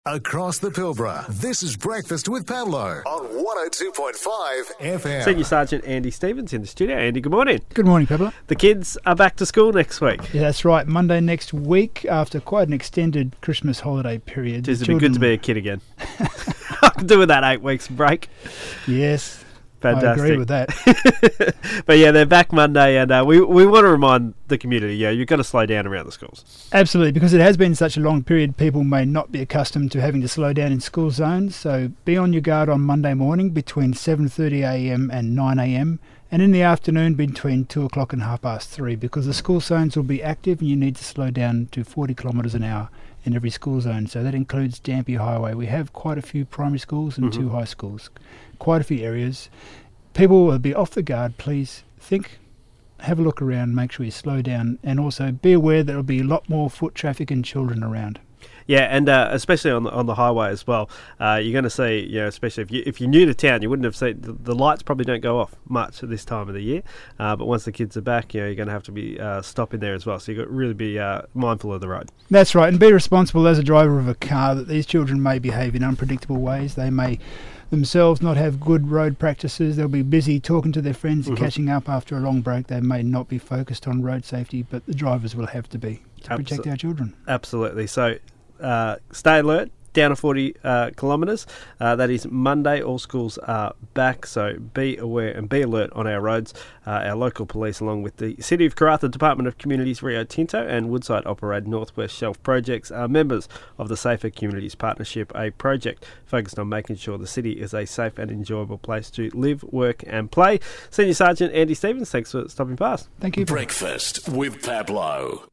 Across the Pilbara, this is Breakfast with Pablo on 102.5 FM. Senior Sergeant Andy Stevens in the studio. Andy, good morning. Good morning, Pablo. The kids are back to school next week. Yeah, that's right. Monday next week, after quite an extended Christmas holiday period. It'd be good to be a kid again. I can do with that 8 weeks break. Yes, Fantastic. I agree with that. But yeah, they're back Monday, and we want to remind the community, you've got to slow down around the schools. Absolutely, because it has been such a long period, people may not be accustomed to having to slow down in school zones. So be on your guard on Monday morning between 7:30am and 9am, and in the afternoon between 2 o'clock and 3:30, because the school zones will be active and you need to slow down to 40 kilometres an hour in every school zone. So that includes Dampier Highway. We have quite a few primary schools and 2 high schools, quite a few areas. People will be off the guard. Please think, have a look around, make sure you slow down, and also be aware that there will be a lot more foot traffic and children around. Yeah, and especially on the highway as well, you're going to see, especially if you're new to town, you wouldn't have seen the lights probably don't go off much at this time of the year. But once the kids are back, you're going to have to be stopping there as well. So you've got to really be mindful of the road. That's right, and be responsible as a driver of a car that these children may behave in unpredictable ways. They may themselves not have good road practices. They'll be busy talking to their friends and catching up after a long break. They may not be focused on road safety, but the drivers will have to be to protect our children. Absolutely. So stay alert. Down to 40 kilometres. That is Monday. All schools are back, so be aware and be alert on our roads. Our local police, along with the City of Karratha Department of Communities, Rio Tinto, and Woodside operated Northwest Shelf Projects are members of the Safer Communities Partnership, a project focused on making sure the city is a safe and enjoyable place to live, work and play. Senior Sergeant Andy Stevens, thanks for stopping past. Thank you. Breakfast with Pablo.